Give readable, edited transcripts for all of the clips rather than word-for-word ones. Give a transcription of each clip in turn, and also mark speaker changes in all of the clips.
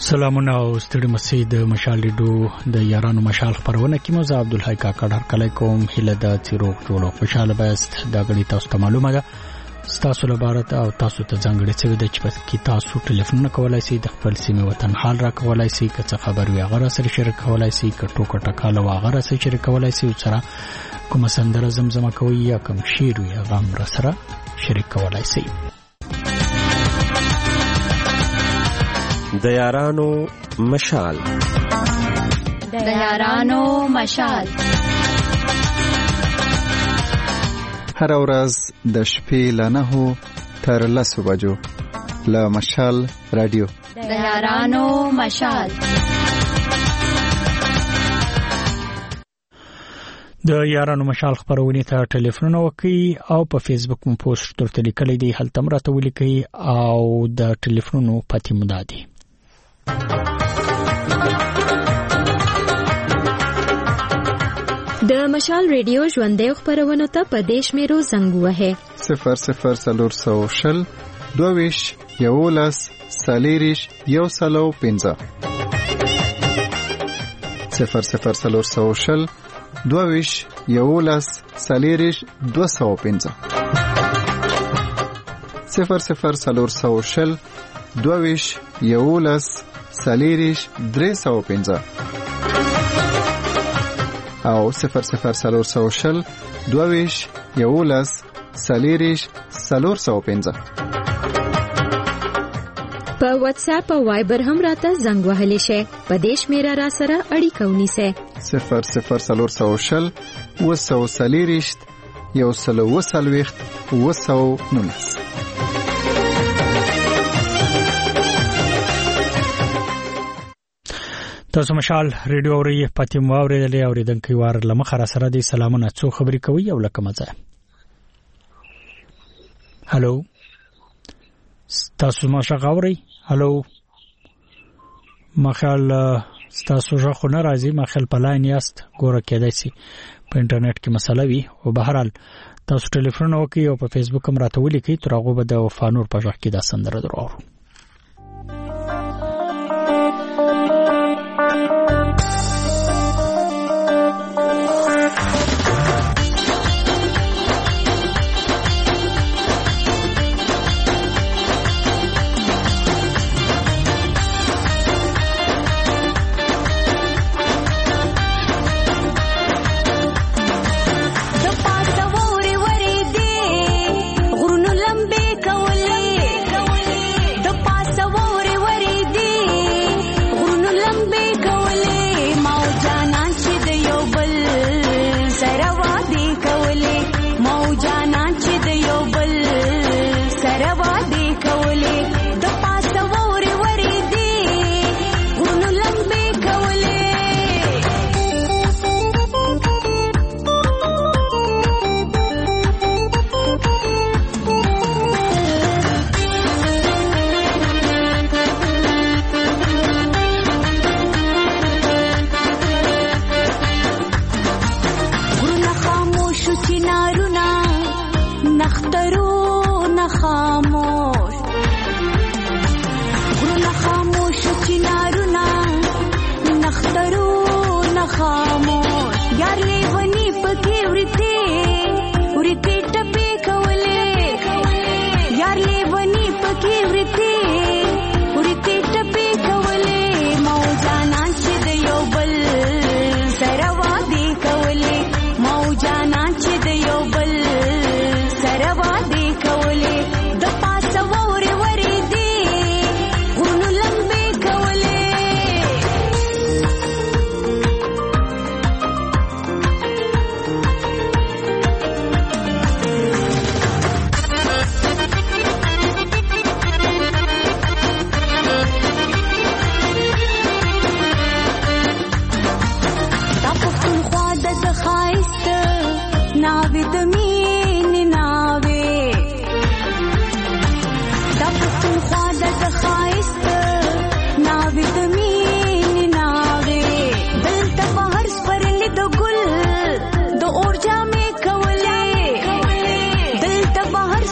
Speaker 1: سلامونه او ستړي مسید مشال لیدو د یارانو مشال خبرونه کې مو زه عبدالحی کاکړ هر کله کوم هله د تیروغ جوړو خوشاله بست د غړي تاسو ته معلومه ده تاسو لپاره او تاسو ته ځانګړي څه د چپس کې تاسو ټلیفون کولای شئ د خپل سیمه وطن حال را کولای شئ که څه خبر وي هغه سره شریک کولای شئ که ټوکه ټکاله هغه سره شریک کولای شئ سره کوم سندره زمزمه کوي یا کوم شعر وي هغه سره شریک کولای شئ
Speaker 2: د یارانو مشال
Speaker 3: هر ورځ د شپې له 9 تر 10 بجو له مشال رادیو
Speaker 4: د یارانو مشال
Speaker 1: د یارانو مشال خبرونه ته ټلیفون وکي او په فیسبوک مو پوسټ درته لیکلي دی هلته مرته ولیکي او د ټلیفونونو پاتې مدادي
Speaker 4: د مشال ریډیو ژوندې خبرونه ته په دیش میرو زنګ وهه
Speaker 3: 00 22 یولس سالیریش یو سلو 15 00 22 یولس سالیریش 215 00 22 یولس سالیریش 315 او 00 22 یولس سالیریش 415
Speaker 4: په واتس اپ او وایبر هم راته زنګ وهلی شي په دیش میرا را سره اړیکه ونیسه
Speaker 3: 00 وسو سالیریش یو سلو وسلويخت وسو نونس
Speaker 1: تاسو مشال ریډیو اوري پاتې مو اوریدلې اوریدونکو وار لمخه را سره دي سلامونه څو خبري کوي او لکه مزه هالو تاسو ما شغوري هالو مخال تاسو ژغه نه راځي مخال پلاین یاست ګوره کېدای شي په انټرنیټ کې مسله وي او بهرحال تاسو ټلیفون وکي او په فیسبوک هم راته ولیکي تر هغه به د فانور په ژغه کې دا سندره درو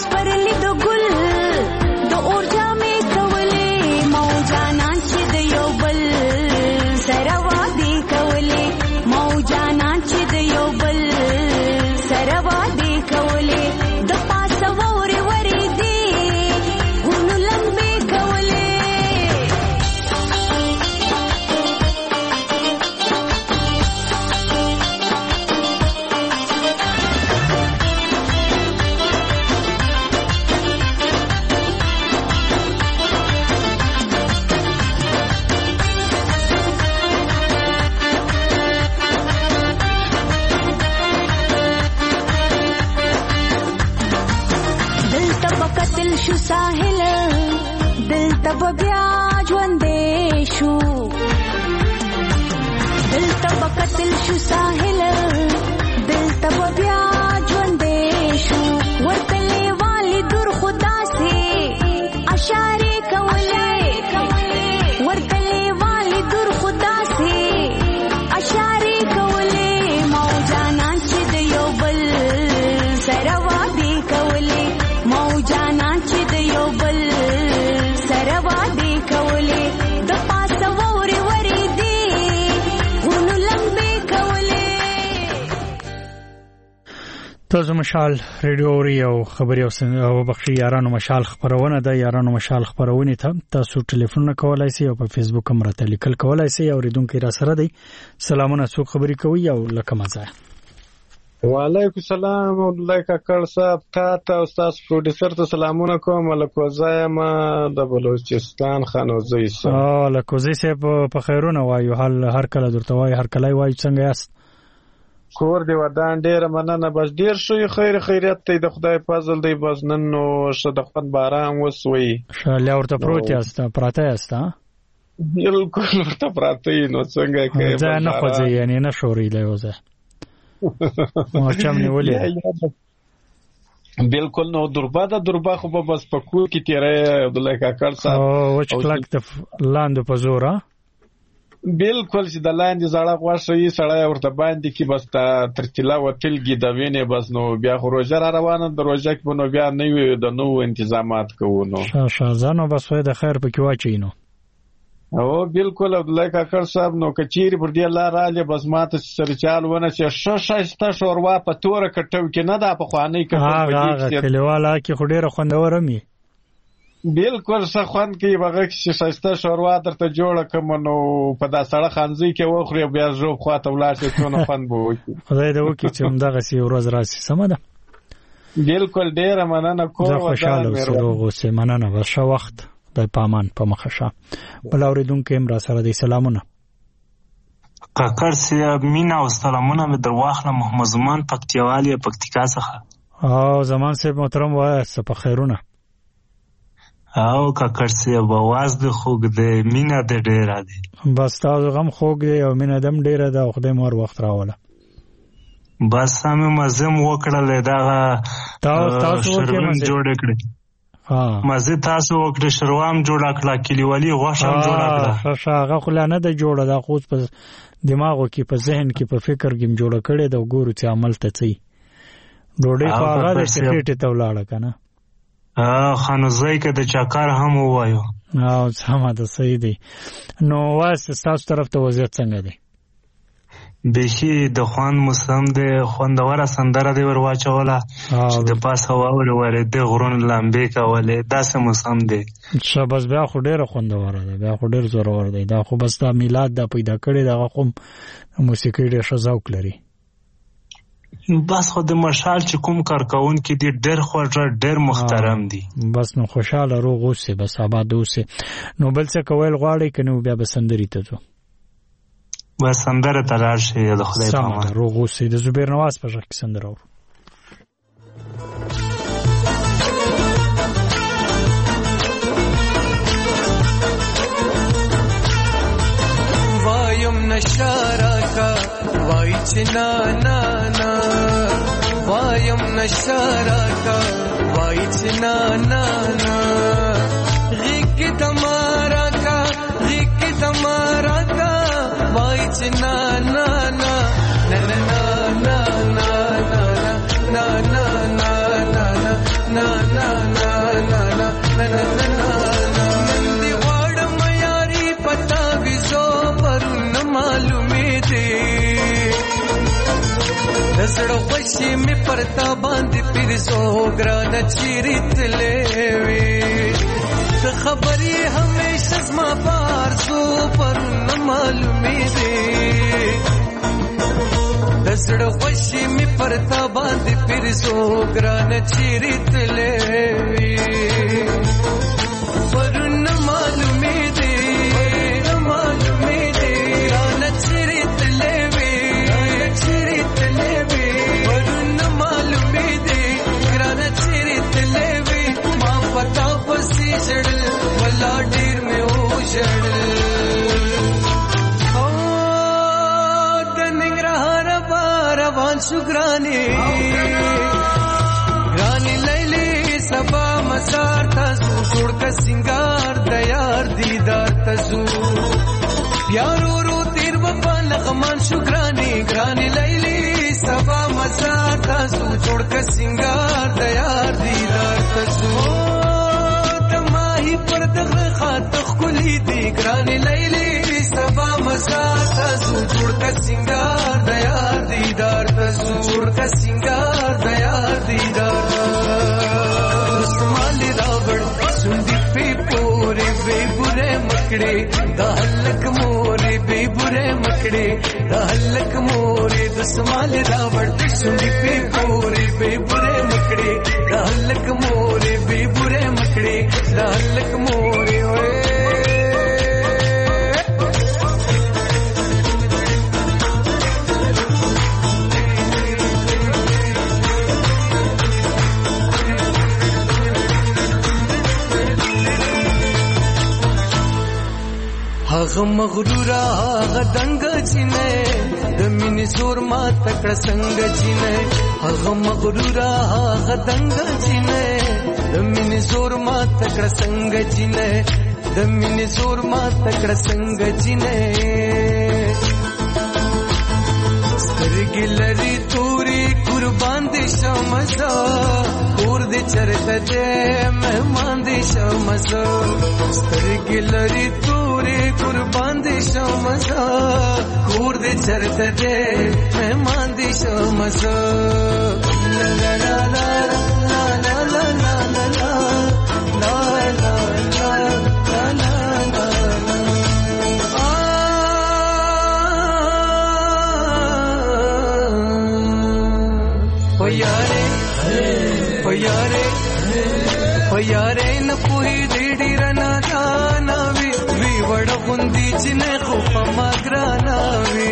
Speaker 5: د اور جامې کولې مو جانان چې د یو دلته بیا ژوندې شو دلته بقتل شو ساحل دلته بیا ژوندې شو ورته لیوالې دور خدا سي اشاره کولې ورته لیوالې دور خدا سي اشاره کولې موجانا چې د یو بل سره وادي کولې موجانا چې د یو بل سره وادي کولې د پاسه ووري وري دي غونو لمبي کولې.
Speaker 1: تاسو مشال ریډیو اوري او خبري او بخشي یارانو مشال خبرونه ده. یارانو مشال خبرونه ته تاسو ټلیفون کولای شئ او په فیسبوک هم راته لیکل کولای شئ. اوریدونکو را سره دی سلامونه څوک خبري کوي او لکه مزه.
Speaker 6: وعلیکم السلام الله کاکړ صاحب تاسو استاد پروډوسر ته سلامونه کوم. لکوزای ما د بلوچستان خانوزی صاحب
Speaker 1: لکوزی صاحب په خیرونه وایو حال هر کله درته وای هر کله وای څنګه یاست؟
Speaker 6: کور دی ودان ډیر مننه بس ډیر شوی خیریت ته د خدای فضل دی بس نن نو شدخن باران وسوي
Speaker 1: شاله ورته پروت یاست پراته یاست
Speaker 6: بالکل ورته پراته نو څنګه کې
Speaker 1: ځا نه خوځي یعنی نه شوري دی وځه ما چم نیولې
Speaker 6: بالکل نو دربا خو په بس پکو کې تیرې عبدالله کاکړ صاحب
Speaker 1: او چې کلک ته لاندې پزورا
Speaker 6: بالکل چې د لاندې زړه غوښي سړی ورته باندې کې بس ترتیلا وتلګي د وینې بس نو بیا خو روزه را روانه د روزه کې نو بیا نه وي د نو تنظیمات کوو نو
Speaker 1: شازانو بس وای د خیر پکې واچینو
Speaker 6: او بالکل عبدالله کاکړ صاحب نو کچيري پر دې لار راځي بس ماته سرچال ونه چې شاشته شوروا په توره کټو کې نه دا په خواني کې
Speaker 1: هغه کلیواله کې خډيره خوندوره می
Speaker 6: بالکل سخوان کې بغه چې شاشته شوروا درته جوړ کوم نو په دا سړه خانځي کې وخوري بیا جو خواته ولاړ شي څونه فن بو
Speaker 1: خدای دې وکړي چې همدغه سی ورځ راشي سم ده
Speaker 6: بالکل ډیره مننه کوم
Speaker 1: خوشاله سره سه مننه ورشه وخت د پامان په مخشه بل اوریدونکو هم را سره دي سلامونه
Speaker 7: کاکړ سي مینا او سلامونه مې درواخله محمد زمان پکتیوالي پکتیکا څخه
Speaker 1: او زمان سي محترم وای په خیرونه
Speaker 7: او کاکړ سي بواز د خوګ د مینا د ډیره دي
Speaker 1: بس تاسو غم خوګ دی او مینا دم ډیره ده خدای مور وخت راوله
Speaker 7: بس هم مزم وکړل دا
Speaker 1: تاسو
Speaker 7: جوړ کړی مزه تاسو وکړه شروام جوړ کړه کلیوالي غوښه جوړ کړه
Speaker 1: هغه خلانه ده جوړه دا خو په دماغو کې په ذهن کې په فکر کې جوړ کړي دا ګورو چې عمل ته چي ډوډۍ خو هغه د سټیټ ته ولاړه کنه
Speaker 7: خانوزای کې د چاکار هم وایو
Speaker 1: او سمه ده صحیح دی نو واسه تاسو طرف ته وضعیت څنګه دی
Speaker 7: بهي د خوان موسم د خوندوره سندره دی ورواچوله چې د پاسه واوري وره د غرون لامبې کولې داسې موسم دی
Speaker 1: شاباس بیا خو ډیره خوندوره ده بیا خو ډیر زورور دی دا خو بس دا میلاد دا پیدا کړی دا خو موسیقي ډیر ذوق لري
Speaker 7: بس خو د مشال چې کوم کارکون کې دی ډیر خوږ ډیر محترم دی
Speaker 1: بس نو خوشاله روغ اوسه بس آباد اوسه نو بل څه کول غواړي کنه بیا بسندري ته ځو
Speaker 7: بس سندره تلار شي د خدای په امان
Speaker 1: روغ اوسه د زبیر نواز په ځکه سندره ور
Speaker 8: وایم نشارا کا وای چنا نا نا وایم نشارا کا وای چنا نا نا غیک تمہارا کا غیک تمہارا کا وای چنا نا نا نا نا نا نا نا نا نا نا نا نا نا نا نا نا دی واړم یاري پتا وزو پر معلومې دي دسړو خوشي می پرتا باندې پیر سو ګران چیرې تلې وي ته خبري همیشه زما پار سو پر معلومې دي دسړو خوشي می پرتا باندې پیر سو ګران چیرې تلې وي پر معلومې دي Lord ګرانی ګرانی لیلی سبا مزار تاسو جوړ کا سنگار د یار دیدار تاسو یارو رو تیر وفا لغمان شو ګرانی ګرانی لیلی سبا مزار تاسو جوړ کا سنگار د یار دیدار تاسو پر دغه خاطر خلی دی ګران لیلی سبا مزار تاسو جوړ کا سنگار د یار دیدار تاسو جوړ کا سنگار د یار دیدار استعمال راوړ سندې په پورې به ګره مکړې د هلک مورې به ګره مکړې د هلک مورې د استعمال راوړ سندې په پورې به ګره مکړې د هلک مورې به ګره مکړې د هلک مورې وې هغه مغرور هغه دنګ چینه د مینې زور ما تکړه څنګه چینه هغه مغرور هغه دنګ چینه د مینې زور ما تکړه څنګه چینه د مینې زور ما تکړه څنګه چینه سترګې لري توري قربان دي شمزه کور دې چرته دې مهمان دي شمزه سترګې لري توري قربان دي شمزه کور دې چرته دې مهمان دي شمزه لا لا لا لا لا لا لا لا لا لا لا یاره نه پوهی دی ډیر نه دانا وی وړ غوندي چې نه خو په ما ګرانا وی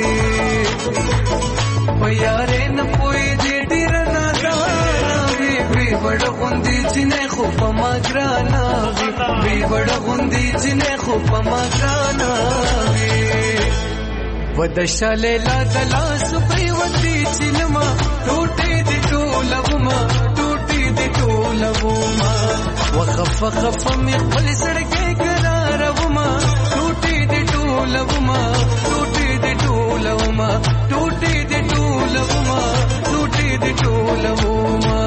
Speaker 8: یاره نه پوهی دی ډیر نه دانا وی وړ غوندي چې نه خو په ما ګرانا وی وړ غوندي چې نه خو په ما ګرانا وی ودشاله لا دلا سپي ودي چې نما ټوټي دي ټولوما ټوټي دي ټولوما وخف خف می خپل سړکې قراروما ټوټي دي ټولوما ټوټي دي ټولوما ټوټي دي ټولوما ټوټي دي ټولوما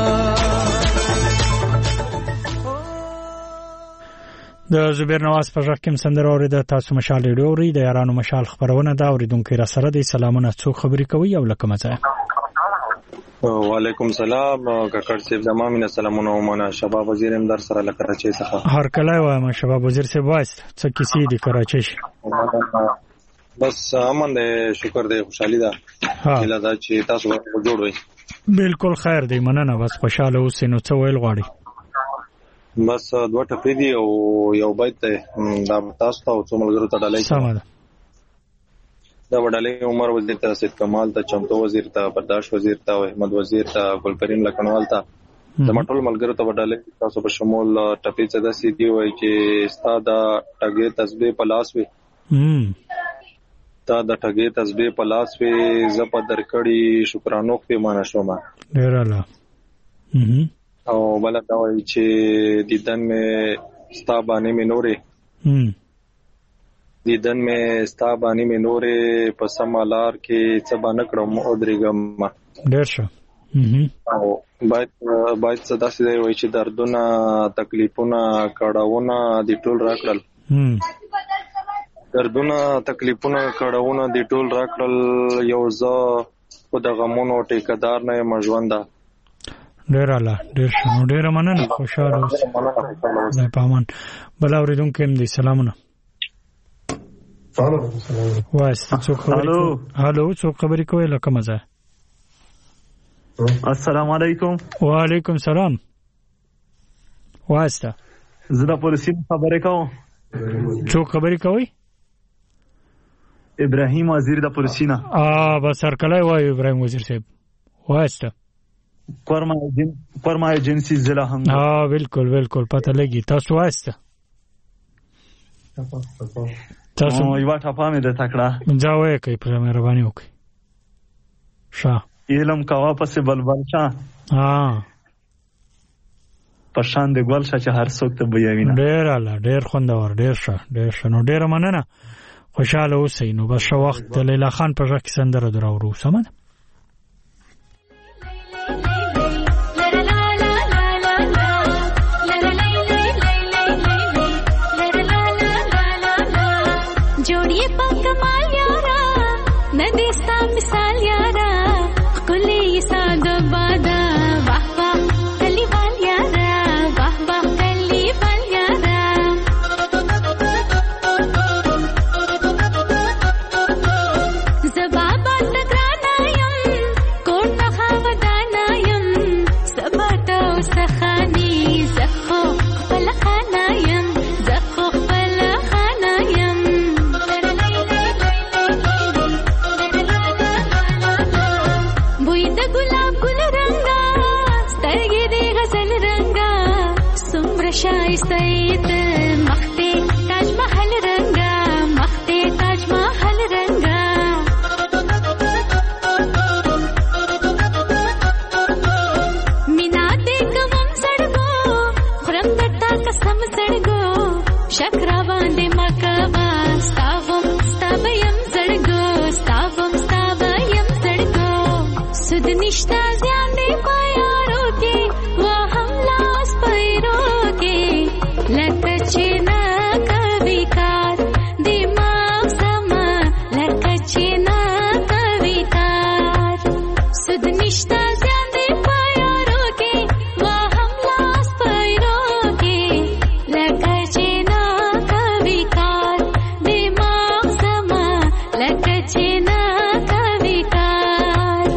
Speaker 1: د زبیر نواز په ځکه کوم سندره اوریده تاسو مشال ډوري د یارانو مشال خبرونه دا اوریدونکو را سره د سلامونه څو خبرې کوي او لکه مزه
Speaker 9: وعلیکم سلام کاکړ صاحب زمامینه سلامونه ومنه شباب وزیر هم در سره لکراچي څخه
Speaker 1: هر کله وایم شباب وزیر صاحب وایست څه کیسې دي کراچي
Speaker 9: بس امن دې شکر دې خوشحالي ده اله دا چې تاسو جوړ وي
Speaker 1: بالکل خیر دی مننه بس خوشاله اوسئ نو څه ویل غواړي
Speaker 9: بس دوه ټپې دي او یو بیت دی دا تاسو ته او څو ملګرو ته ډالۍ
Speaker 1: سمه ده
Speaker 9: دا وډالۍ عمر وزیر ته سید کمال ته چمتو وزیر ته برداشت وزیر ته او احمد وزیر ته ګل کریم لکنوال ته د مټول ملګرو ته وډالۍ تاسو په شمول ټپې څه د سي دی وای چې ستا د ټګې تسبیح په لاس وي تا د ټګې تسبیح په لاس وي زپ درکړی شکرانو په معنا شوم
Speaker 1: ډیر الله
Speaker 9: او بل دا وای چې دیدن مې ستا باندې مې نورې دیدن مې ستا باندې مې نورې په سمالار کې څه باندې کړم او درېګم
Speaker 1: ډیر ښه
Speaker 9: او باید څه داسې دی وای چې دردونه تکلیفونه کړهونه د ټول راکړل دردونه تکلیفونه کړهونه د ټول راکړل یو ځا په د غمونو ټیکدار نه یم ژونده
Speaker 1: ډیر الله ډیر شنو ډیر مننه خوشاله اوسئ نه پامان بل اوریدونکو هم دي سلامونه واسطه څو خبرې هالو څو خبرې کوي لکه مزه
Speaker 10: السلام علیکم
Speaker 1: وعلیکم سلام واسطه
Speaker 10: زه د پولیسو خبرې کوم
Speaker 1: څو خبرې کوي
Speaker 10: ابراهیم وزیر د پولیسو نه
Speaker 1: بس هرکله وای ابراهیم وزیر صاحب واسطه
Speaker 10: پرما ایجنسی ضلع هم
Speaker 1: بالکل بالکل پته لګي تاسو واسطه تاسو
Speaker 10: یو ټاپه مې د تکړه
Speaker 1: ځاوې کوي په مهرباني وکړئ
Speaker 10: علم کوا پسې بلبل شه په شان د ګل شه چې هر څوک ته بیاوي نه.
Speaker 1: ډېر اعلی، ډېر خوندور، ډېر ښه، ډېر ښه. نو ډېره مننه، خوشاله اوسئ. نو بس ښه وخت د لیلا خان په غږ کې سندره دراوړو. سمه ده.
Speaker 5: जोड़िए पक माल यारा नदेस्ता मिसाल यारा कुले सादो बादा वाह वाह कली बाल यारा वाह वाह कली बाल यारा जबाबा तगरानायम कोट नखावदानायम सबata सखानी जखो फलखानायम जखो फलखानायम गुलाब गुल रंगा स्तरगे दे गजल रंगा सुम्र शाइस्तैत मख्ते ताज महल रंगा मख्ते ताज महल रंगा मिनाते कमम सड़गो खुरम दत्ता कसम सड़गो शकरा बांधे मकवा स्तावयम सड़गो स्तावयम सड़गो सुध निष्ठा ज्ञाने पायारोगे वो हमलास पैरोगे लकचे न कविकार दिमाग समा लकचे न कविकार सुध निष्ठा ज्ञाने पायारोगे वो हमलास पैरोगे लकचे न कविकार दिमाग समा लकचे न कविकार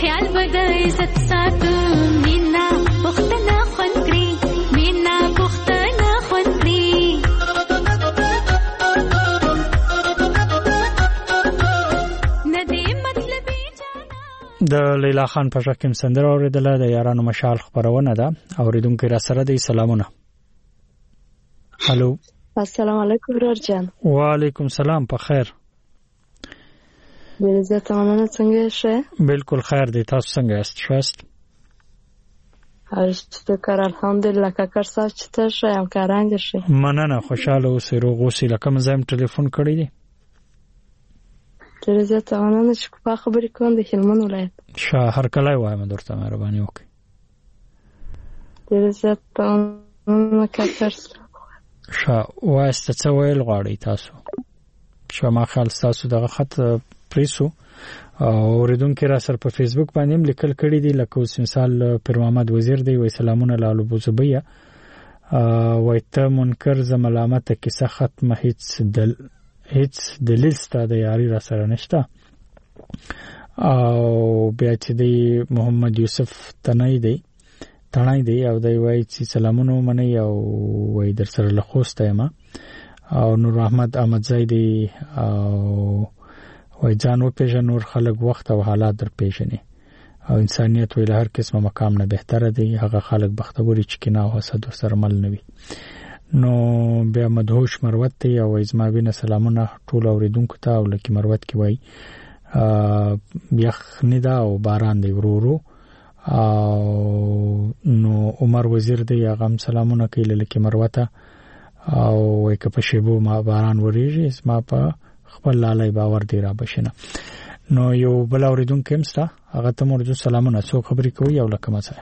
Speaker 5: خیال بد عزت ساتو مینا پختنه خوند کړی مینا پختنه خوند کړی
Speaker 1: د لیلا خان په شکم سندره اوریدله د یارانو مشال خبرونه ده اوریدونکو را سره دی سلامونه. هالو
Speaker 11: السلام علیکم ورور جان.
Speaker 1: وعلیکم سلام په خیر.
Speaker 11: عزت امانه څنګه شه؟
Speaker 1: بالکل خیر دی تاسو څنګه یاست؟ شوست
Speaker 11: شکر الحمدلله کاکر صاحب چې ته شه ام کاران دې شه.
Speaker 1: مننه خوشاله اوسې روغ اوسې لکه مزایم ټلیفون کړی دی.
Speaker 11: عزت امانه چې په خبرې کوم د هلمند ولایت
Speaker 1: شهر کله وایم درته مهرباني وکړئ.
Speaker 11: عزت امانه کاکر
Speaker 1: واسطه څه ویل غواړئ تاسو؟ شما خیال تاسو دغه خط پریسو اوریدونکو را سره په فیسبوک باندې هم لیکل کړي دي لکه اوس مثال پیر محمد وزیر دی وای سلامونه لالو بوزبیا وای ته منکر ز ملامت کیسه ختمه هیڅ دلیل ستاسو د یاري را سره نشته. او بیا چې دی محمد یوسف تنای دی او دی وای چې سلامونه منی او وای در سره لخوسته ما او نور احمد احمد زیدی او وای جانو پیژن نور خلق وخت او حالات در پیژني او انسانيت ویل هر قسمه مقام نه بهتره دی هغه خلق بختوري چې کینه او حسد سره مل نوي. نو بیا مدهوش مروت دی او ازما بینه سلامونه ټول اوریدونکو ته او لکه مروت کی وای یخ ندا او باران دی ورورو او نو عمر وزیر دی هغه سلامونه کوي لکه مروته او وای که په شیبو ما باران وریږي ما په خپل لالای باور دی را بشنه. نو یو بل اوریدونکو همستا هغه ته مرجو سلامونه څو خبرې کوي او لکه مڅه.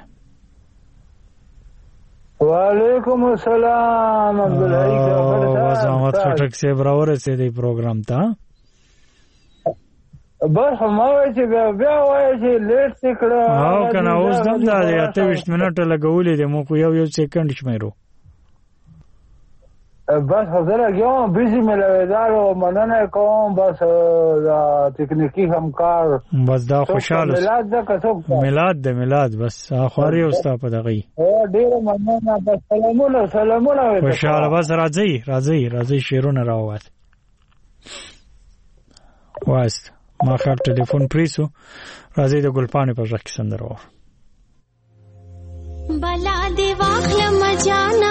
Speaker 12: وعلیکم السلام عبدالحی
Speaker 1: وزامت خټک سے براور سے دی پروګرام ته
Speaker 12: بس ما وای چې بیا وای چې لیټ سکړه
Speaker 1: او کنه اوس دم دا 28 منټه لګولې دي مو کو یو سکند شمیرو
Speaker 12: بس حضرت یو بیزی ملویدار و مننه کوم بس دا تکنیکی همکار
Speaker 1: بس دا خوشاله
Speaker 12: میلاد دا کڅوک
Speaker 1: میلاد بس اخواري اوستا په دغه
Speaker 12: ډیر مننه بس سلامونه
Speaker 1: خوشاله بس راځي شیرونه راوات واست ما خپل ټلیفون پریسو راځي د ګلپانې په ځکه سندرو
Speaker 5: بلا دی واخل مجانا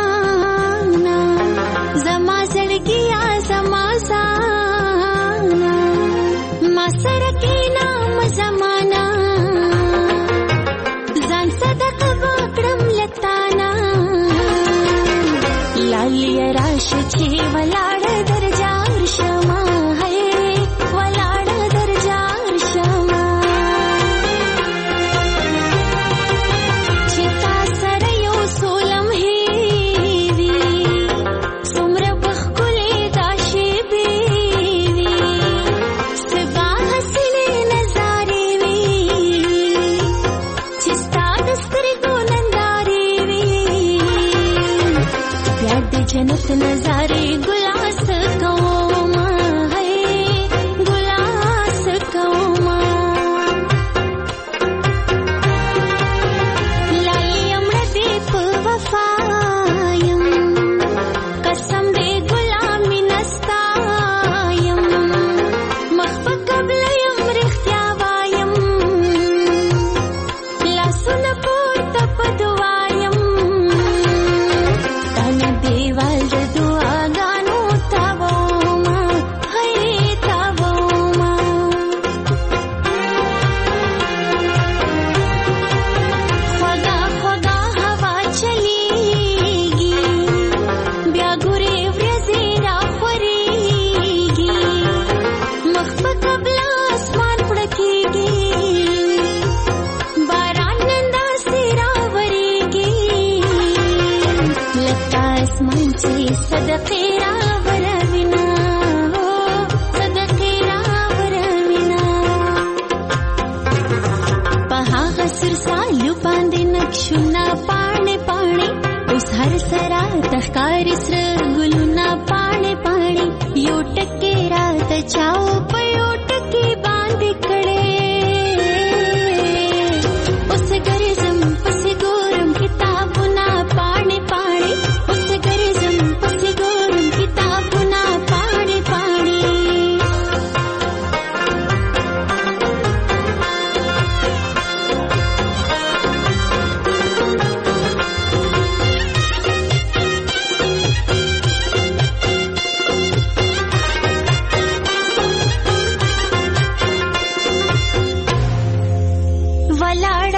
Speaker 5: زما سړکیا زما سانا ما سړکی نام زمانہ ځان صدق وکړم لتانا لالی راش چې ولاړ درجار شما ہے ولاړ درجار شما چې تا سره یو سولم جنت نظارے گلاس کوما ہے گلاس کوما لایم ردی په وفایم قسم دې غلامی نستایم مخف قبل یم رختیا وایم لاسونه پورته په دعایم تانه دیوال د دعاګانو تاوما ہے تاوما خدا هوا چلیږي بیا ګورې ورځې راخورېږي مخ په قبل اسمان پړکېږي باران نن داسې راورېږي لکه اسمان چې صدقې راوروینا صدقې راوروینا په هغه سر سالو باندې نقشونه پاڼې پاڼې اوس هر سره تخکاري سره ګلونه پاڼې پاڼې یو ټکې راته چاو په یو ټکې باندې کړې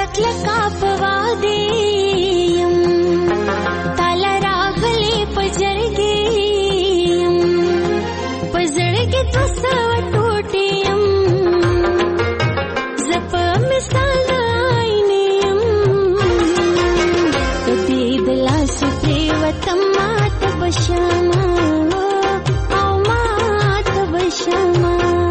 Speaker 5: راتلکا پوادیم تالا راغلی پجرگیم پزړګي دوسه ټوټیم زپ مثال آینیم دې بلا سپری وتم مات بشما او مات بشما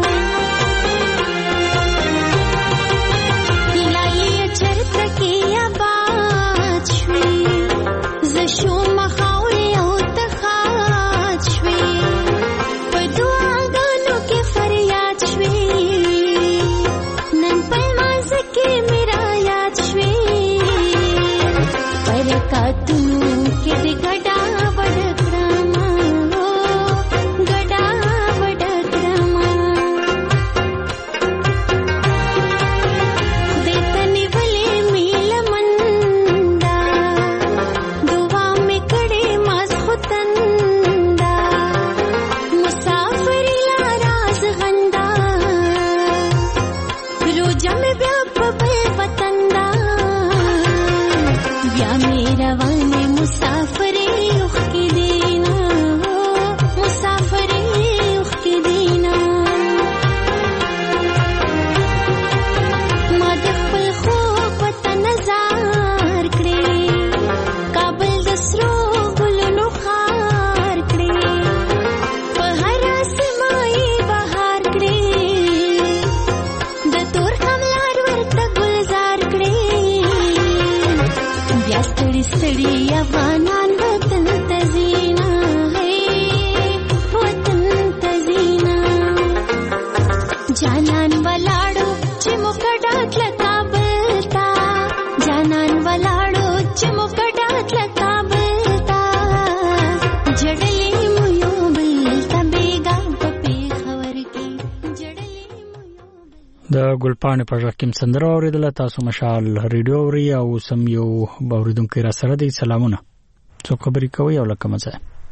Speaker 1: د ګلپاڼې په ژغ کې سندره اوریدله. تاسو مشال ریډیو اوري او سم یو باوریدونکو را سره دی. سلامونه، څوک خبرې کوي او لکه مزه؟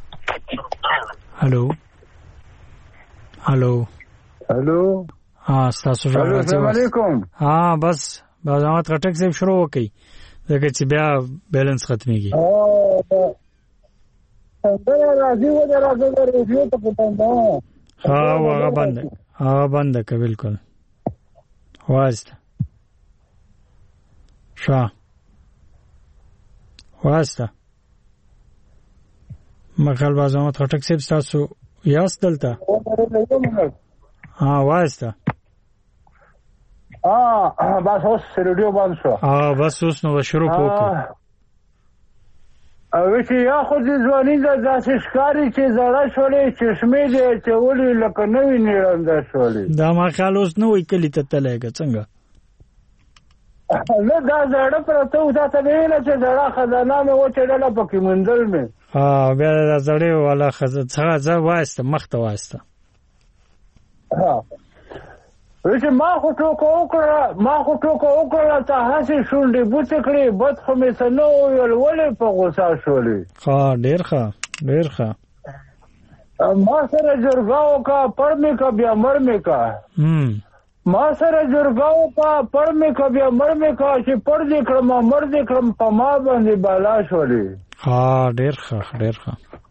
Speaker 1: هالو تاسو راځئ.
Speaker 12: السلام علیکم.
Speaker 1: بس بازامت غټک صاحب شروع وکي ځکه چې بیا بیلانس ختميږي.
Speaker 12: راځي و راځي ریډیو ته پټنده.
Speaker 1: هغه بنده که بالکل واسطه شاه واسطه مخال بازامت خټک صاحب تاسو یاست دلته؟ واسطه
Speaker 12: بس اوس ریډیو بند شو.
Speaker 1: بس اوس نو شروع وکړو.
Speaker 12: ویچی یا خود ځواني د داسې ښکاري چې زړه شولې چشمې دې چولې لکه نوې نیړنده شولې.
Speaker 1: دا ما خیال اوس نه وای کلی ته تللی که څنګه؟
Speaker 12: نه دا زړه پرته و تا ته مې ویله چې زړه خزانه مې وچېدله پکې موندل مې.
Speaker 1: بیا د زړې والا څنګه زه وایسته مخ ته وایسته.
Speaker 12: ویچی ما خو ټوکه وکړله ته هسې شونډې بوڅې کړې بد خو مې څه نه وویل ولې په غوسه شولې.
Speaker 1: ډېر ښه
Speaker 12: ما سره جرګه وکړه پړ مې که بیا مړ مې که. ما سره جرګه وکړه پړ مې که بیا مړ مې که چې پړ دې کړم مړ دې کړم په ما باندې بالا شولې.
Speaker 1: ډېر ښه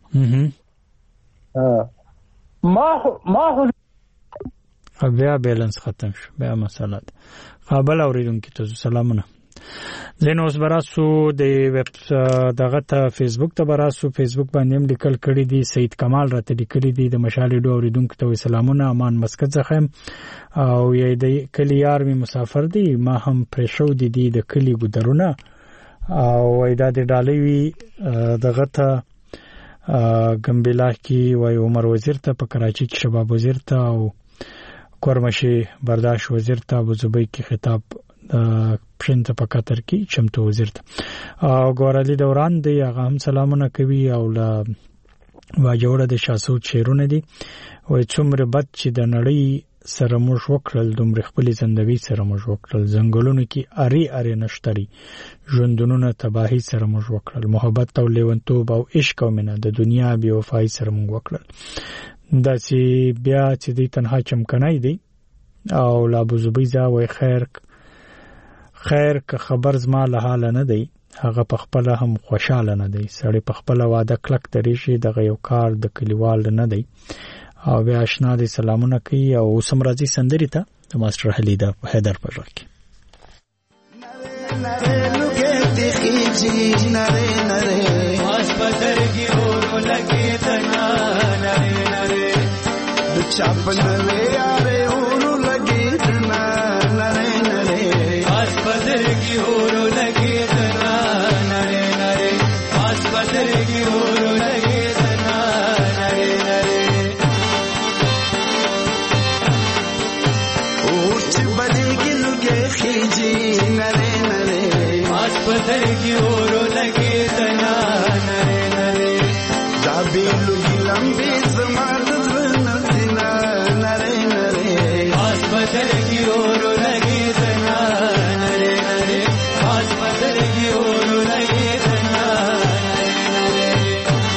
Speaker 12: ما خو
Speaker 1: بیا بیلانس ختم شو. بیا مسله ده. قابل اوریدونکو ته سلامونه. زین اوس براسو د ویب دغه ته فیسبوک ته براسو فیسبوک باندې هم لیکل کړي دي. سید کمال راته لیکلي دي د مشال ډو اوریدونکو ته سلامونه. امان مسکت څخه او یې د کلی یار می مسافر دی ما هم پرشو دي د کلی ګدرونه او وایدا د ډالۍ وی دغه ته ګمبلا کی وای عمر وزیر ته په کراچي کې شباب وزیر ته او کورمشي برداشت وزیر ته ابو زبی کی خطاب پښنته په قطر کې چمتو وزیر ته او ګورالي دوران دی هغه هم سلامونه کوي او لا واجوړه د شاسو چیرونه دي وای څومره بد چې د نړۍ سره موږ وکړل دومره خپل زندګي سره موږ وکړل زنګولونو کې اری نشتري ژوندونو تباہي سره موږ وکړل محبت او لیونتوب او عشق او مینه د دنیا بے وفای سره موږ وکړل دا چې بیا چې دی تنها چمکنای دی او لا ابو زبیزه وای خیر که خبر زما له حاله نه دی هغه په خپل هم خوشاله نه دی سړی په خپل واده کلک ترې شي دغه یو کار د کلیوال نه دی او بیا آشنا دی سلامونه کوي او اوس هم راځي سندرې ته د ماسټر حیدر په غږ کې
Speaker 13: نره لوګې دې خيجي نره نره واش بدر کی اور لګې تنا نره نره د چاپن له یاره اور لګې تنا نره نره واش بدر کی اور لګې تنا نره نره واش بدر کی اور لګې تنا نره نره اور چې بدر کی لوګې خيجي نره पत्थर की ओर लगे तना नरे नरे जाबी लुगी लंबी समात नदिना नरे नरे आज पत्थर की ओर लगे तना नरे नरे आज पत्थर की ओर लगे तना नरे नरे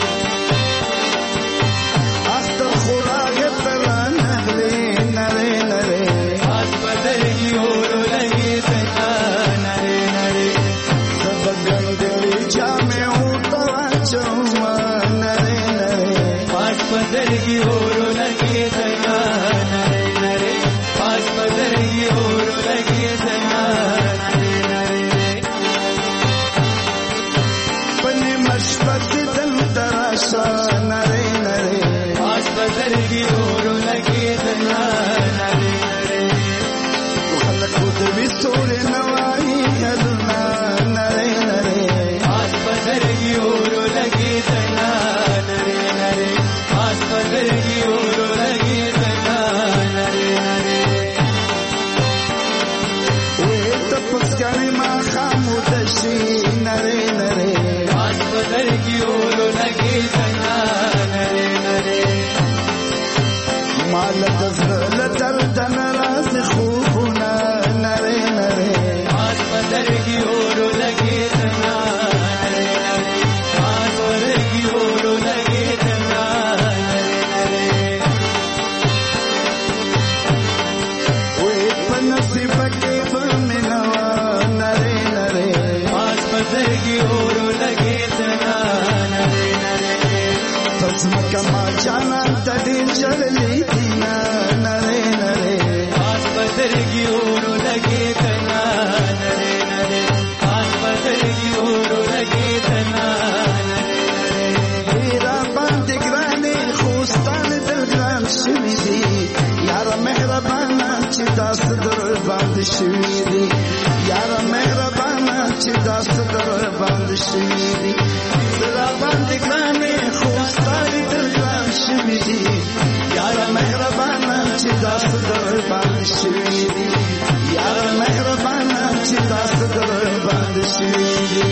Speaker 13: आज तो खुदा के तला नरे नरे नरे आज पत्थर की ओर लगे तना नरे नरे पत्थर की ओर लगे तना नरे नरे पास पत्थर की ओर लगे तना नरे नरे पने मशबत दल तराशा नरे नरे पास पत्थर की ओर लगे तना नरे नरे खलक खुद भी सोरे नवाई हलना नरे नरे पास पत्थर की ओर लगे तना नरे नरे पत्थर की ओर लगे तना नरे नरे वे तपस्काने माँ खामोदशी नरे नरे आज पत्थर की ओर लगे तना नरे नरे माल दफल दल दन राज खूबना नरे नरे आज पत्थर की ओर लगे तना नरे नरे आज पत्थर की ओर लगे तना पत्थर की ओर लगे तना नरे नरे कमा जाना तड़ी चली दीना नरे नरे आज पत्थर की ओर लगे तना नरे नरे आज पत्थर की ओर लगे तना नरे नरे हीरा बंद ग्राने खुस्तान दिल ग्राम शिविदी यार मेहरबाना चिदास दर बंद शिविदी यार मेहरबाना चिदास दर बंद शिविदी हीरा बंद ग्राने खुस्तान दिल ग्राम शिविदी यार मेहरबाना चिदास दर बंद शिविदी यार मेहरबाना चिदास दर बंद शिविदी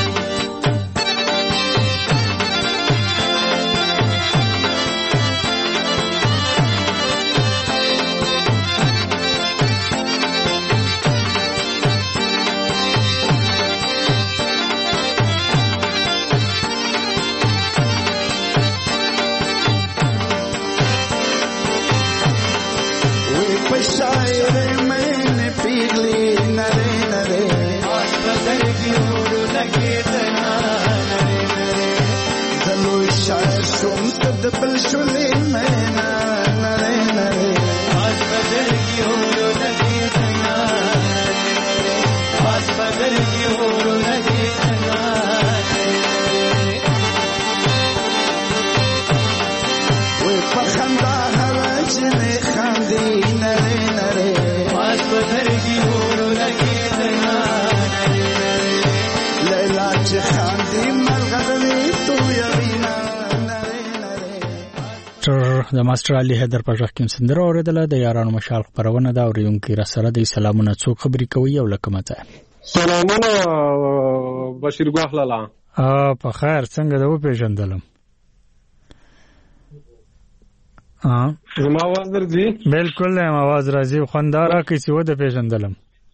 Speaker 13: शायर मैंने पीली नरे नरे आज पत्थर की ओर लगे तना नरे नरे चलो शायर सुन तदबल शुले मैना नरे नरे आज पत्थर की ओर लगे तना नरे नरे आज पत्थर की ओर लगे तना नरे नरे वो पखंदा हवज ने खांदी नरे नरे आज पत्थर की ओर लगे तना नरे नरे लैला च खांदी मरगदली तू यवीना नरे नरे
Speaker 1: د ماستر علي حیدر په ځخ کې سندره اوریدله د یارانو مشال خبرونه دا اوریدونکو را سره د سلامونه څوک خبرې کوي او لکه مته
Speaker 14: سلامونه بشیر ګوخلالا
Speaker 1: په خیر څنګه د و پیژندلم
Speaker 14: زما आवाज درځي
Speaker 1: بالکل आवाज راځي خونداره کې څه و د پیژندلم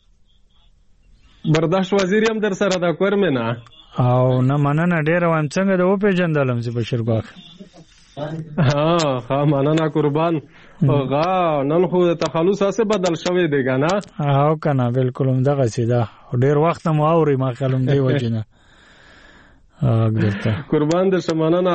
Speaker 14: برداشت وزیر هم در سره دا کور مې نه
Speaker 1: او نه مننه ډیر وایم څنګه د و پیژندلم چې بشیر ګوخ
Speaker 14: ها مننه قربان غا نن خو تخلص اسه بدل شوی دی کنه
Speaker 1: او کنه بالکل هم دغه سیده ډیر وخت مو اوري ما کلم دی وجنه ګرته
Speaker 14: قربان د شمانه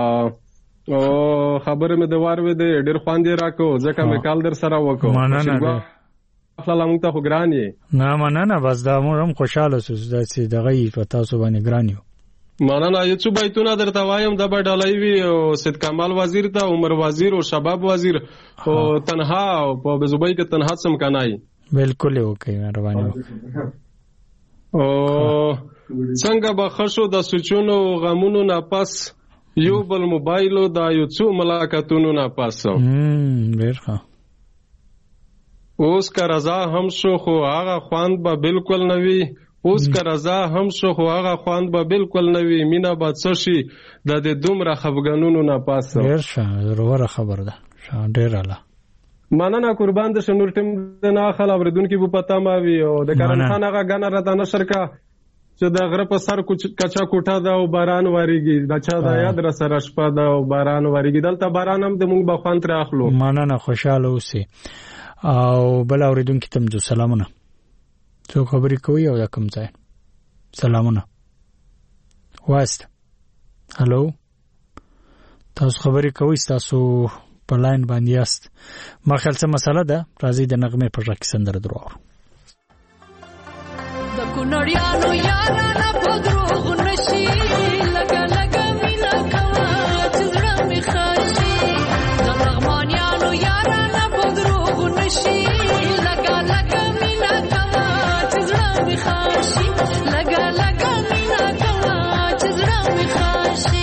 Speaker 14: او خبره مې د واره دی ډیر خواندې راکو ځکه مې کال در سره وکړو
Speaker 1: مننه
Speaker 14: خپل موږ ته خو ګران یې
Speaker 1: نه مننه بس دا مو هم خوشاله سوس داسې دغه یې په تاسو باندې ګران یو
Speaker 14: مننه یو څو بیتونه درته وایم د بډالای وی او سید کمال وزیر ته عمر وزیر او شباب وزیر او تنها په بزوبای کې تنها سم کنای
Speaker 1: بالکل اوکې مهرباني
Speaker 14: او څنګه به خشو د سوچونو غمونو نه پس یو بل موبایلو دا یو څو ملاقاتونو نه پس
Speaker 1: ډېر
Speaker 14: اوس که رضا هم شو خو هغه خواند به بالکل نوي اوس که رضا هم شو خو هغه خواند به بالکل نوي مینا به څه شي د دې دومره خفګانونو نه پاسه
Speaker 1: ډېر ښه ضروره خبر ده ډېر اعلی
Speaker 14: مننه قربان د شنور ټیم د نه خل اوریدونکو په پتا ما وی او د کرن خان هغه غنه راته نشر کا چې د غره په سر کچا کوټه دا او باران وریږي دا چا دا یاد را سره شپه دا او باران وریږي دلته باران هم د مونږ به خوان تر اخلو
Speaker 1: مننه خوشاله اوسئ او بل اوریدونکو ته مو سلامونه څو خبرې کوي او دا کوم ځای سلامونه واسط هالو تاسو خبرې کوي تاسو په لاین باندې یاست ما خیال څه مسله ده راځي د نغمه پر راکې سندره درو
Speaker 5: د کونړیانو یارانه په دروغ نشي لګا لګا مینا کوا چې زړه می خاشي د لغمانیانو یارانه په دروغ نشي لګا لګا مینا کوا چې زړه می خاشي لګا لګا مینا کوا چې زړه می خاشي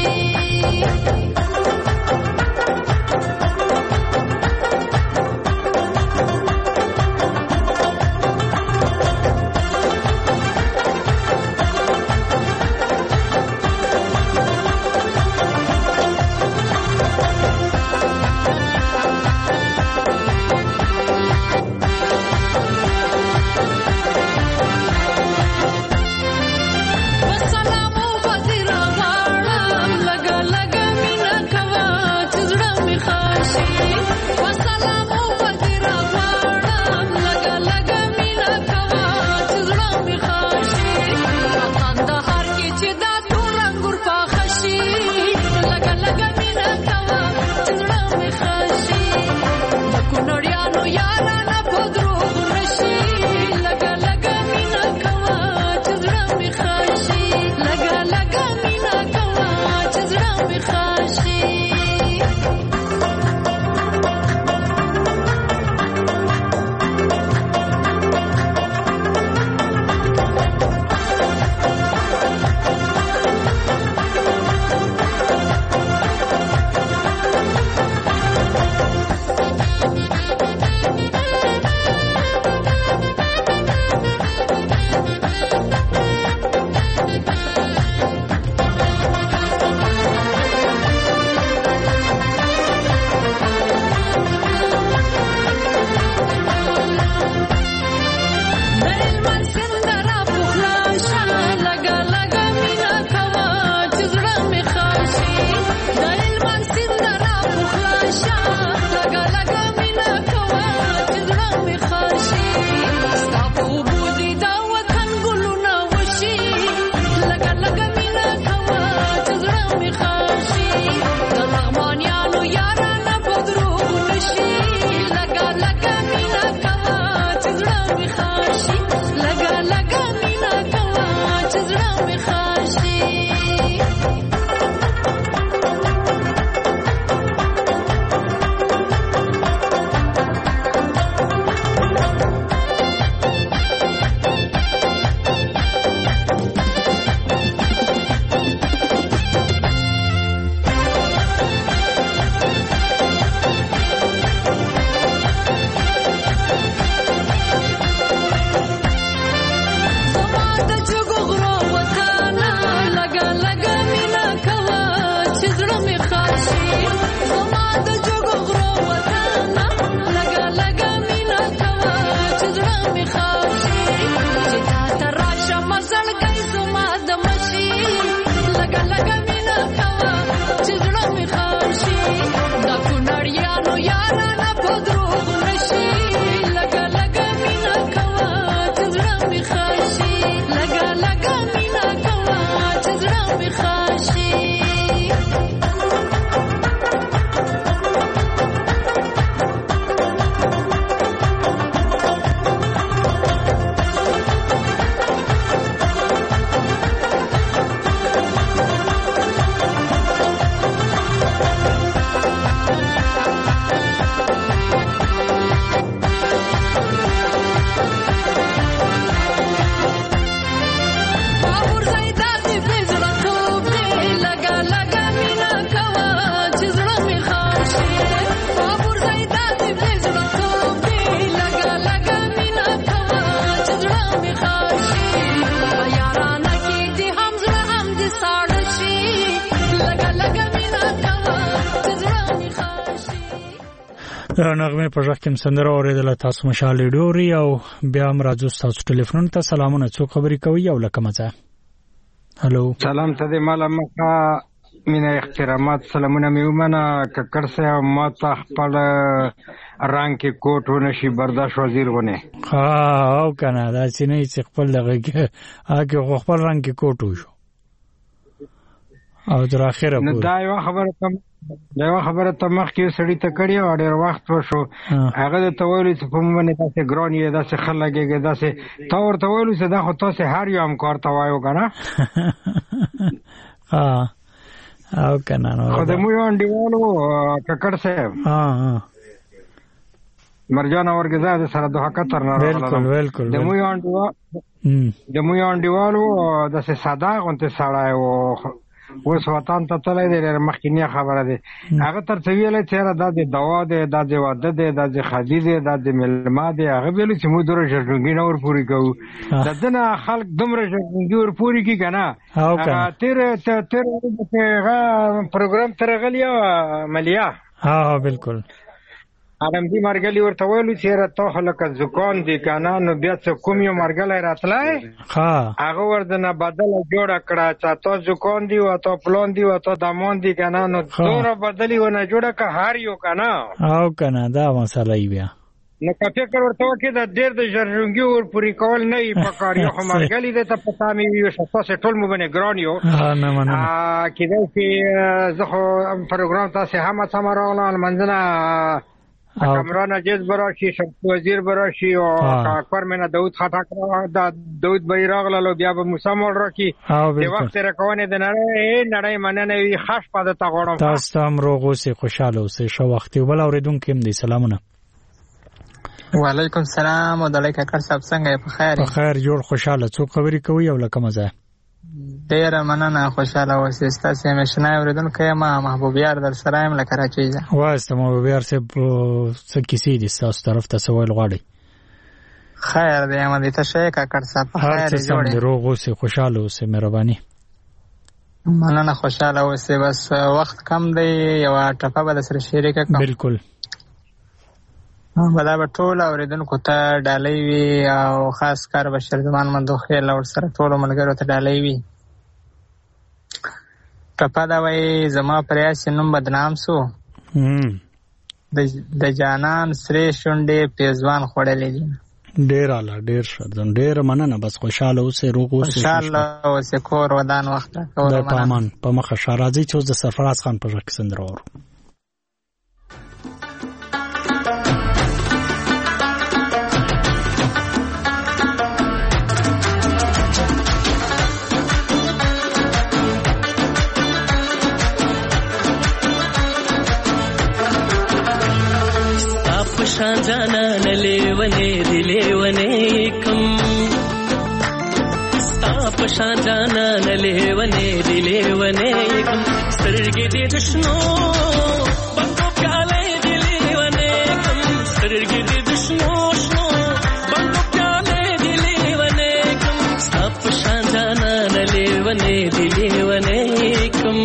Speaker 1: نغمه په ځخ کې سندره اوریدل تاسو مشال ډوري او بیا هم راځو تاسو ټلیفون ته سلامونه څو خبرې کوي او لکه مزه هالو
Speaker 15: سلام ته دې مالا مخه مینا احترامات سلامونه میومنه ککر سه ما ته خپل رنگ کې کوټ ونشي برداشت وزیر ونه
Speaker 1: او کنه دا چې نه چې خپل دغه هغه خپل رنگ کې کوټ وشو او تر اخره
Speaker 15: نو دا یو خبره ته مخ کې سړی ته کړی او ډېر وخت وشو هغه ته ویل چې په مونږ نه تاسو ګران یې داسې خلګي داسې تا ورته ویل چې دا خو تاسو هر یو هم کار ته وایو کنه
Speaker 1: او کنه نو
Speaker 15: خدمو یو انډیوالو ککړ صاحب مرجان اورګزاد سره دوه کتر نه
Speaker 1: بالکل
Speaker 15: دمو یو انډیوالو داسې ساده غونته سړی او اوس وطن ته تللی دی مخکینی خبره دی هغه ترته ویلی چېره دا د دوا دی دا د واده دی دا د ښادي دی دا د میلمه دی هغه ویلو چې موږ دومره ژرډونګي نه ورپورې کوو د ده نه خلک دومره ژرډونګي ورپورې کړي که نه تېر هغه پروګرام ته راغلي ملیا
Speaker 1: بالکل
Speaker 15: ادمدي مرګلي ورته ویلو چې تا خو لکه زکام دی که نه نو بیا څه کوم یو مرګلی راتلی هغه ورته بدله جوړه کړه چې تا زکام دی و تا پلان دی و تا دمان دی که نه نو دومره بدلې ونه جوړه که هر یو که نه
Speaker 1: او که نه دا مسله یې بیا
Speaker 15: نو که فکر ورته وکړې د ډېر د ژرژونګي ورپورې کول نه وي په کار یو خو مرګلي دی ته پتا مې وي تاسې ټول مو باندې ګران یو کېدای شي زه خو پروګرام تاسې هم سمه راغله لمنځه نه کامران عجیز براشي شمس وزیر براشي او کاکور مینه داود خټک داود بیراغ له بیا به موسی مول راکی د وخت رکونه د نړۍ مننه وي خاص پاده تا غوړم
Speaker 1: تاسو هم روغ اوسئ خوشاله اوسئ شو وخت بل اوریدونکو هم دي سلامونه
Speaker 16: وعلیکم السلام او دلای کاکر صاحب څنګه په خیر
Speaker 1: په خیر جوړ خوشاله څو خبرې کوي او لکه مزه
Speaker 16: ډیره مننه خوشاله اوسئ تاسو همیشنه اوریدونکو ما محبوب یار در سره یم لکه راچی ځه
Speaker 1: واسته محبوب یار صاحب څه کیسې دي تاسو طرف ته سوال غواړي
Speaker 16: خیر دی امدی ته شي کاکر صاحب خیر
Speaker 1: جوړ روغ اوسئ خوشاله اوسئ مهرباني
Speaker 16: مننه خوشاله اوسئ بس وخت کم دی یو ټپه به سره شریک کوم
Speaker 1: بالکل
Speaker 16: دا به ټول اوریدونکو ته ډالۍ وي او خاص کار بشر زمان مندوخیل او سره ټولو ملګرو ته ډالۍ وي ټپه دا وایي زما پر یاسې نوم بدنام سو د جانان سرې شونډې پیزوان خوړلې دي
Speaker 1: ډېر اعلی ډېر ښه ډېره مننه بس خوشحاله اوسئ روغ اوسئ
Speaker 16: خوشحاله اوسئ کور ودان وخت
Speaker 1: د پامان په مخه ښه راځئ چې اوس د سرفراز خان په غږ کې سندره واورو
Speaker 17: شان جانا نلیونے دلیونے کم ستاپ شان جانا نلیونے دلیونے کم سرگی دی دشنو بندو پیالے دلیونے کم سرگی دی دشنو شنو بندو پیالے دلیونے کم ستاپ شان جانا نلیونے دلیونے کم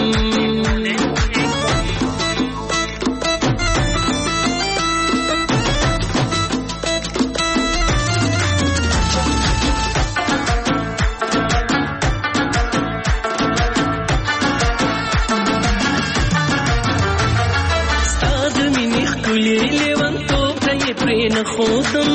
Speaker 17: خودم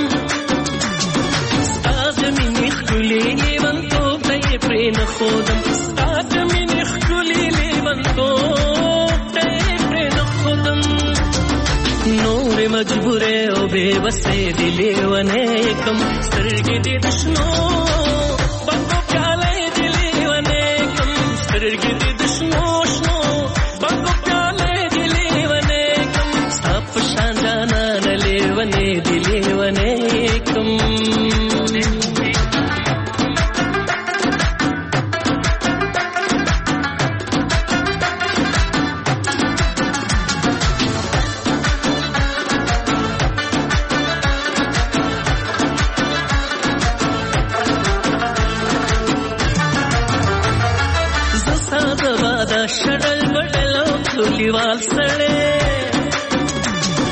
Speaker 17: ستاد منی خلی لیوان تو تای پرین خودم ستاد منی خلی لیوان تو تای پرین خودم نور مجبوره او بے بسه دلیوانه کم سرگی دی دشنو بندو پیاله دلیوانه کم سرگی دی دشنو شنو بندو پیاله دلیوانه کم ستاپ شاندانا نلیوانه دلیوانه کم شډل بډل کلیوال سړې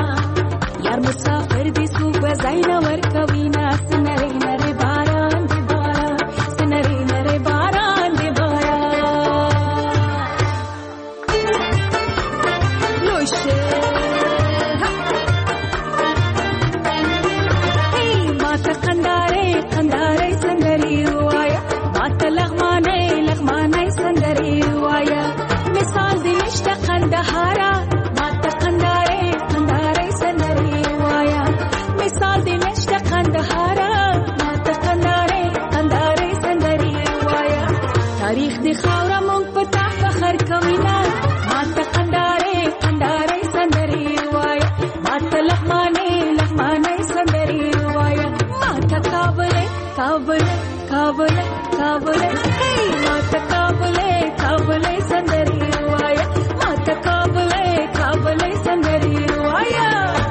Speaker 5: काबुले काबुले काबुले माता काबुले काबुले संदरी रुआया माता काबुले काबुले संदरी रुआया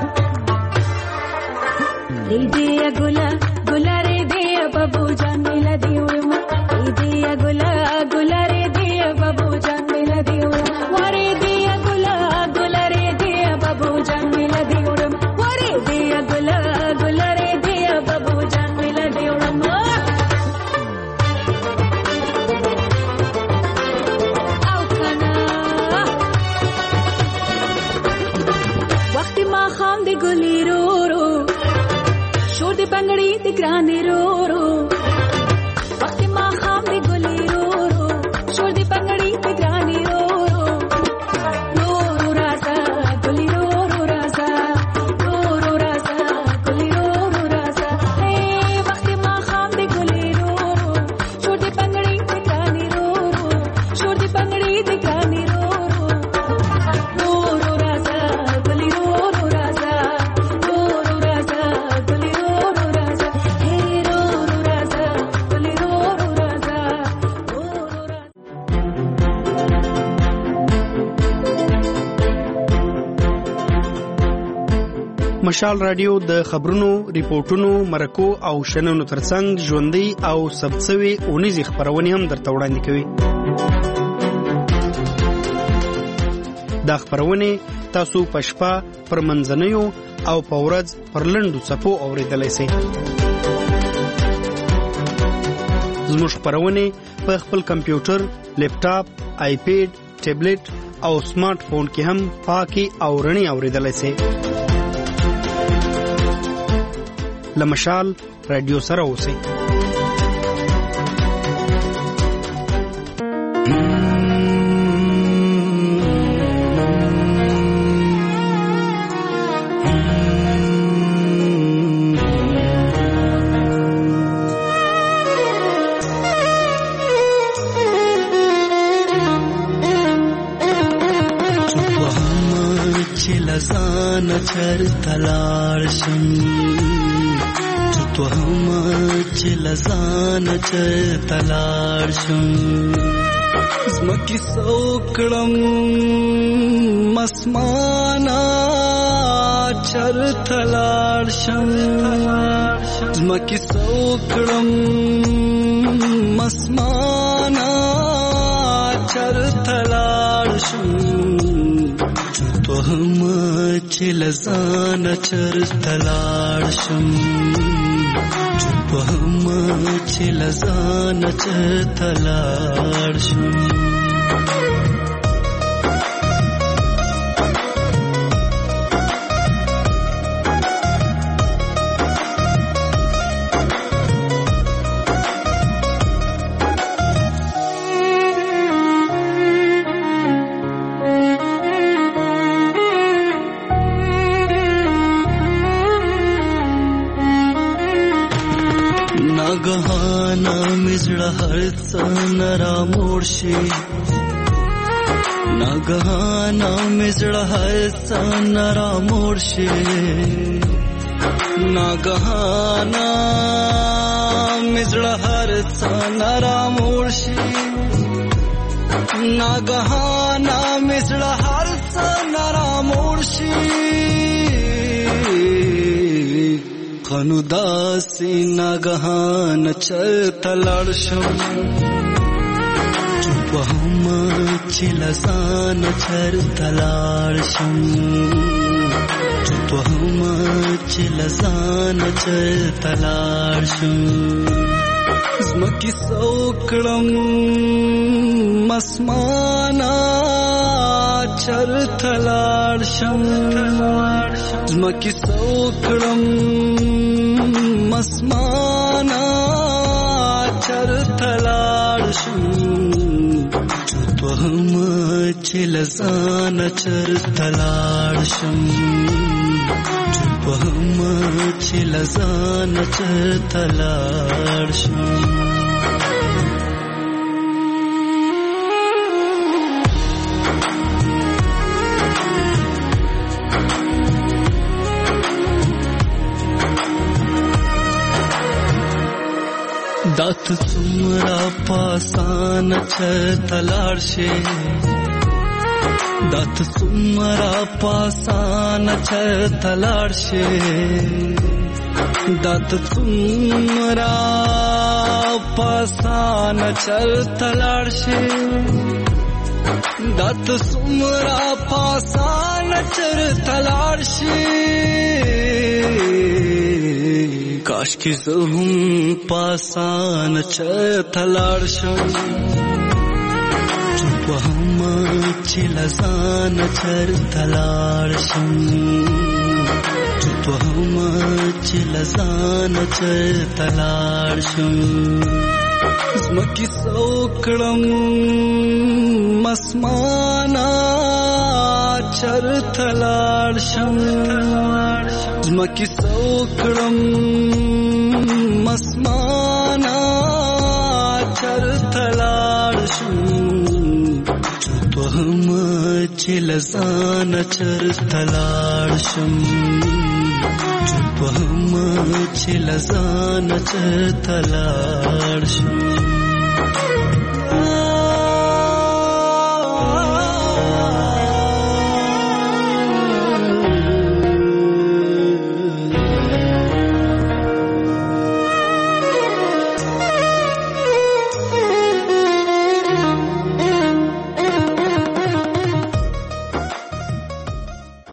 Speaker 5: दे दिया गुला गुला रे दिया बाबू जान मिला दिउमा दे दिया गुला गुला रे दिया बाबू जान मिला दिउमा वारे दिया गुला गुला रे दिया बाबू जान मिला दिउमा वारे दिया गुला गुला रे दिया बाबू जान मिला दिउमा आओ खाना वक्त मा खाम दे गुली रो रो शोर दे पंगड़ी ते ग्राने रो रो वक्त मा खाम दे गुली रो रो शोर दे पंगड़ी ते ग्राने रो रो रो राजा गुली रो रो राजा रो रो राजा गुली रो रो राजा हे वक्त मा खाम दे गुली रो रो शोर दे पंगड़ी ते ग्राने रो शोर दे पंगड़ी ते ग्राने रो रो रो राजा गुली रो रो राजा रो रो राजा गुली रो रो राजा हे रो रो राजा गुली रो रो राजा रो रो
Speaker 18: مشال رادیو د خبرونو، ریپورتونو، مرکو او شننو ترڅنګ ژوندۍ او ثبتسوي اونیزې خبرونه هم درته وړاندې کوي. دا خبرونه تاسو په شپه پر منځنیو او په ورځ پر لنډو څپو اورېدلی سئ. زموږ خبرونه په خپل کمپیوټر، لیپټاپ، آیپیډ، ټابلیټ او سمارټ فون کې هم پاکي او رڼې اورېدلی سئ. لمشال رادیو سره اوسئ.
Speaker 13: لزان چر تلار شم تو هم لزان چر تلار شم زمکی سوکړم مسمانا چر تلار شم زمکی سوکړم مسمانا چر تلار شم تو هم لزان چر تلار شم تو هم لزان چر تلار شم ناگهانا مزړه هرڅ نرا مورشي ناگهانا مزړه هرڅ نرا مورشي ناگهانا مزړه هرڅ نرا مورشي ناگهانا مزړه هرڅ نرا مورشي خنو داسي ناگهان چرته لاړ شم چوپ هم چې لزان چرته لاړ شم چوپ هم چې لزان چرته لاړ شم زمکی سوکړم مسمانا چرته لاړ شم زمکی سوکړم مسمانا چرته لاړ شم تو هم چې لزان چرته لاړ شم تو هم چې لزان چرته لاړ شم
Speaker 8: دات څومره پاسان چرته لاړ شي دات څومره پاسان چرته لاړ شي دات څومره پاسان چرته لاړ شي دات څومره پاسان چرته لاړ شي کاش کې زه هم پاسان چرته لاړ شم چوپ هم چې لزان چرته لاړ شم چوپ هم چې لزان چرته لاړ شم زمکې سوکړم مسمانا چرته لاړ شم زمکې سوکړم مسمانا چرته لاړ شم چوپ هم چې لزان چرته لاړ شم چوپ هم چې لزان چرته لاړ شم